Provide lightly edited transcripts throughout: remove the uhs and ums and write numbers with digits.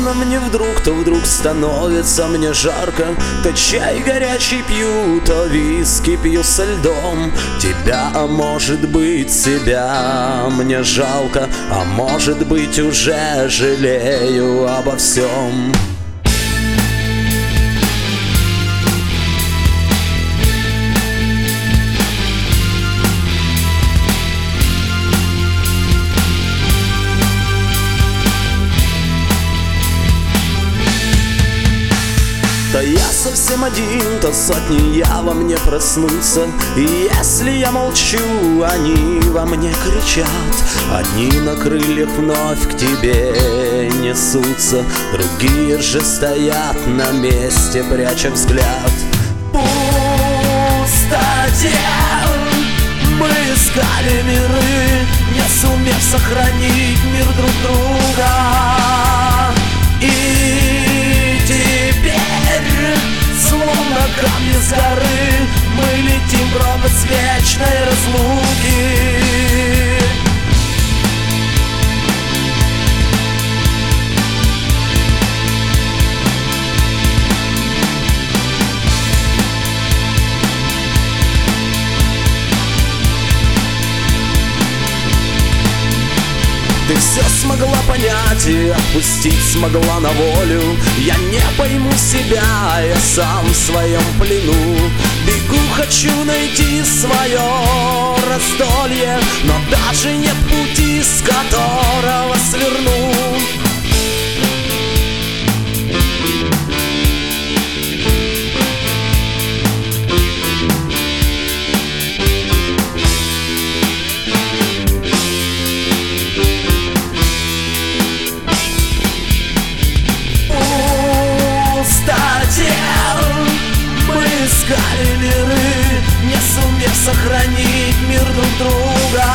холодно мне вдруг, то вдруг становится мне жарко. То чай горячий пью, то виски пью со льдом. Тебя, а может быть себя мне жалко, а может быть уже жалею обо всем. То я совсем один, то сотни я во мне проснутся. И если я молчу, они во мне кричат. Одни на крыльях вновь к тебе несутся, другие же стоят на месте, пряча взгляд. Пустоте мы искали миры, не сумев сохранить мир друг друга. Словно камни с горы мы летим в пропасть вечной разлуки. Ты все смогла понять и отпустить смогла на волю. Я не пойму себя, я сам в своем плену. Бегу, хочу найти свое раздолье, но даже нет пути, с которого сверну. Искали миры, не сумев сохранить мир друг друга.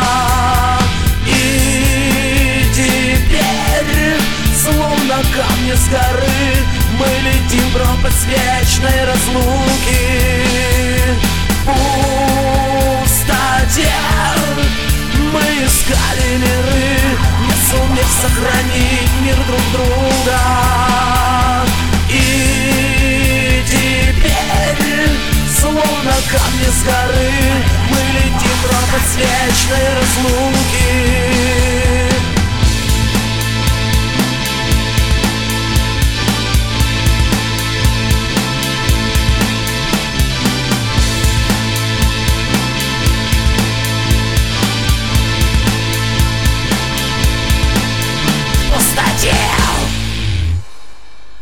И теперь, словно камни с горы, мы летим в пропасть вечной разлуки. В пустоте мы искали миры, не сумев сохранить мир друг друга. Словно камни с горы мы летим в пропасть вечной разлуки.